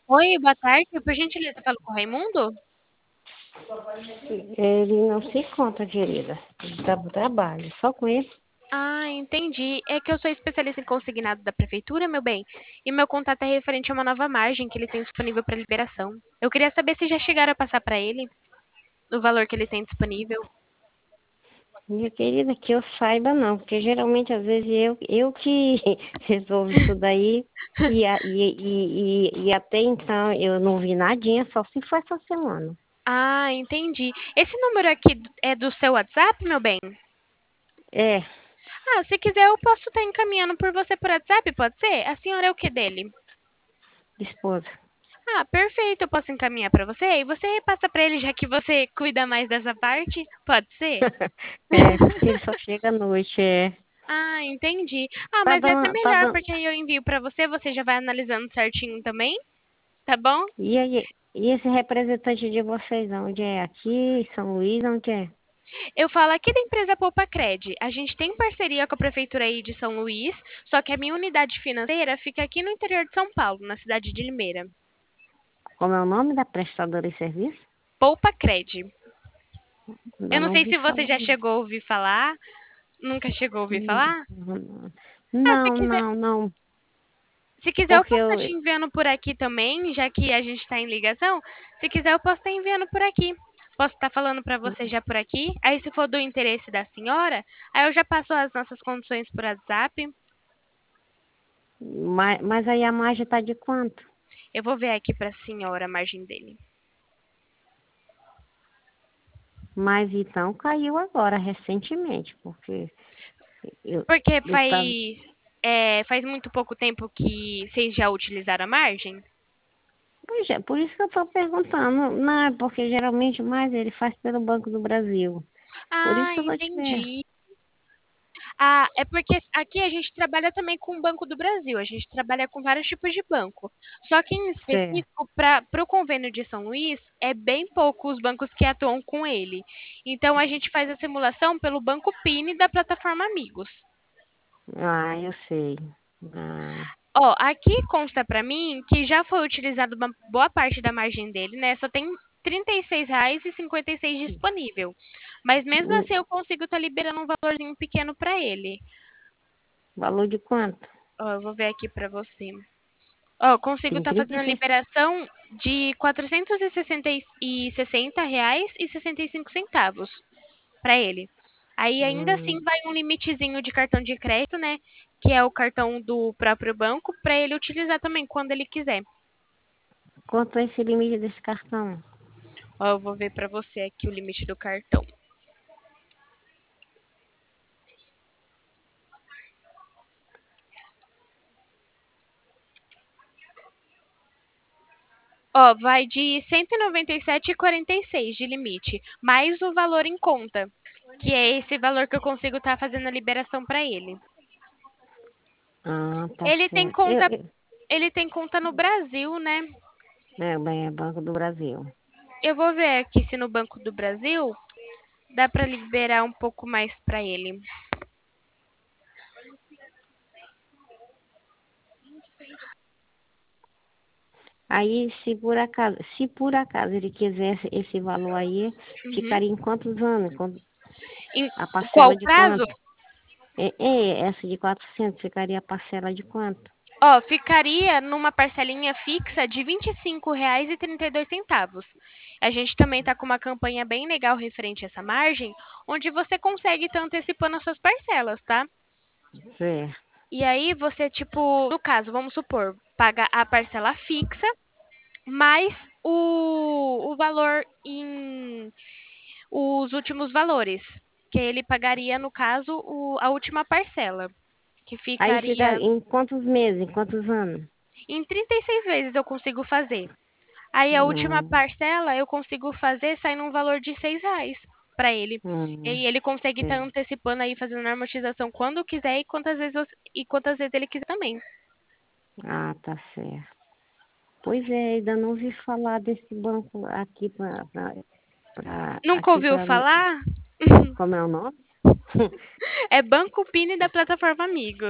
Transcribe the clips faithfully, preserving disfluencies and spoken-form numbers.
Oi, boa tarde. Por gentileza, falo com o Raimundo? Ele não se encontra, querida. Ele tá pro trabalho, só com ele. Ah, entendi. É que eu sou especialista em consignado da prefeitura, meu bem, e meu contato é referente a uma nova margem que eles têm disponível para liberação. Eu queria saber se já chegaram a passar para ele o valor que eles têm disponível. Minha querida, que eu saiba não, porque geralmente às vezes eu, eu que resolvo isso daí e, a- e, e, e, e até então eu não vi nadinha, só se for essa semana. Ah, entendi. Esse número aqui é do seu WhatsApp, meu bem? É, Ah, se quiser eu posso estar encaminhando por você por WhatsApp, pode ser? A senhora é o que dele? esposa. Ah, perfeito, eu posso encaminhar para você e você repassa para ele já que você cuida mais dessa parte, pode ser? É, porque ele só chega à noite, é. Ah, entendi. Ah, Tá mas essa é dando, tá melhor, dando. porque aí eu envio pra você, você já vai analisando certinho também, tá bom? E aí, e esse representante de vocês, onde é? Aqui, em São Luís, onde é? Eu falo aqui da empresa Poupa Cred. A gente tem parceria com a prefeitura aí de São Luís, só que a minha unidade financeira fica aqui no interior de São Paulo, na cidade de Limeira. Como é o nome da prestadora de serviço? Poupa Cred. Eu Ainda não não sei ouvi se você falar. já chegou a ouvir falar. Nunca chegou a ouvir Hum, falar? Ah, se Não, quiser, não, não. se quiser eu Porque posso estar eu. te enviando por aqui também, já que a gente está em ligação. Se quiser eu posso estar enviando por aqui. Posso estar falando para você já por aqui. Aí se for do interesse da senhora, aí eu já passo as nossas condições por WhatsApp. Mas, mas aí a margem tá de quanto? Eu vou ver aqui para a senhora a margem dele. Mas então caiu agora, recentemente, porque eu, Porque eu tava. faz é, faz muito pouco tempo que vocês já utilizaram a margem? Pois é, por isso que eu tô perguntando. Não, é porque geralmente mais ele faz pelo Banco do Brasil. Por isso Ah, que eu tô te perguntando. entendi. Ah, é porque aqui a gente trabalha também com o Banco do Brasil, a gente trabalha com vários tipos de banco. Só que em específico, para o convênio de São Luís, é bem pouco os bancos que atuam com ele. Então a gente faz a simulação pelo Banco Pine da plataforma Amigos. Ah, eu sei. Ah, Ó, aqui consta para mim que já foi utilizado uma boa parte da margem dele, né? Só tem R$ trinta e seis reais e cinquenta e seis disponível. Mas mesmo hum, assim eu consigo estar liberando um valorzinho pequeno para ele. valor de quanto? Ó, eu vou ver aqui para você. Ó, consigo Tem estar trinta fazendo e a seis. liberação de quatrocentos e sessenta e sessenta reais e sessenta e cinco centavos para ele. Aí ainda assim Hum, vai um limitezinho de cartão de crédito, né? Que é o cartão do próprio banco, para ele utilizar também quando ele quiser. quanto é esse limite desse cartão? Ó, eu vou ver para você aqui o limite do cartão. Ó, vai de cento e noventa e sete e quarenta e seis de limite, mais o valor em conta, que é esse valor que eu consigo estar fazendo a liberação para ele. Ah, tá Ele tem certo. Eu, conta, eu, ele tem conta no Brasil, né? é, bem, é Banco do Brasil. Eu vou ver aqui se no Banco do Brasil dá para liberar um pouco mais para ele. Aí, se por acaso, se por acaso ele quisesse esse valor aí, Uhum. ficaria em quantos anos? Quant- Em A qual parcela de prazo? quanto? É, é, essa de quatrocentos ficaria a parcela de quanto? Ó, ficaria numa parcelinha fixa de R$ vinte e cinco reais e trinta e dois centavos. A gente também está com uma campanha bem legal referente a essa margem, onde você consegue estar antecipando as suas parcelas, tá? Certo. E aí você, tipo, no caso, vamos supor, paga a parcela fixa mais o, o valor em os últimos valores, que ele pagaria, no caso, o- a última parcela, que Aí fica ficaria em quantos meses, em quantos anos? em trinta e seis vezes eu consigo fazer. Aí a última Hum, parcela eu consigo fazer sai num valor de seis reais para ele. E hum, aí ele consegue estar certo. antecipando aí, fazendo a amortização quando quiser e quantas vezes, você- e quantas vezes ele quiser também. Ah, tá certo. Pois é, ainda não ouvi falar desse banco aqui para Nunca aqui ouviu para falar? como é o nome? É Banco Pini da plataforma Amigos.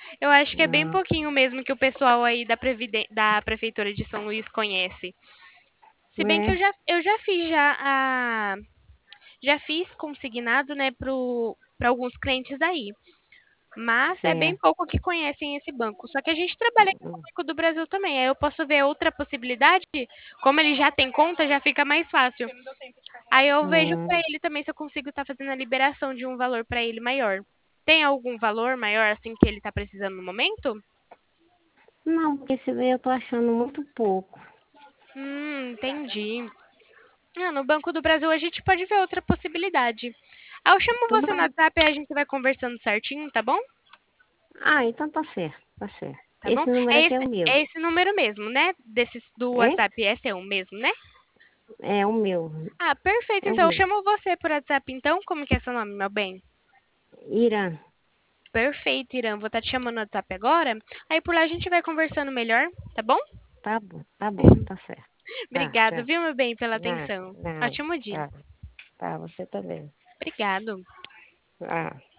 Eu acho que é bem Ah, pouquinho mesmo que o pessoal aí da, Previden- da Prefeitura de São Luís conhece. Se bem que eu é, já, eu já fiz já a, já fiz consignado, né, para alguns clientes aí. Mas é bem certo. pouco que conhecem esse banco. Só que a gente trabalha com o Banco do Brasil também. Aí eu posso ver outra possibilidade. Como ele já tem conta, já fica mais fácil. Aí eu vejo para Hum, ele também se eu consigo estar fazendo a liberação de um valor para ele maior. Tem algum valor maior assim que ele está precisando no momento? não, porque esse daí eu tô achando muito pouco. Hum, entendi. Ah, no Banco do Brasil a gente pode ver outra possibilidade. Ah, eu chamo Tudo você no bem. WhatsApp e a gente vai conversando certinho, tá bom? Ah, então tá certo, tá certo. Tá bom? Esse número É aqui esse, é o meu, é esse número mesmo, né? Desses do é? WhatsApp. É seu mesmo, né? É o meu, Ah, perfeito. é o Então eu meu. chamo você por WhatsApp, então. Como que é seu nome, meu bem? Irã, Perfeito, Irã. Vou estar te chamando no WhatsApp agora. Aí por lá a gente vai conversando melhor, tá bom? tá bom, tá bom, tá certo. Tá, Obrigado, tá. viu, meu bem, pela Nada, atenção. nada. Ótimo dia. Tá, tá, você também. Obrigado. Ah.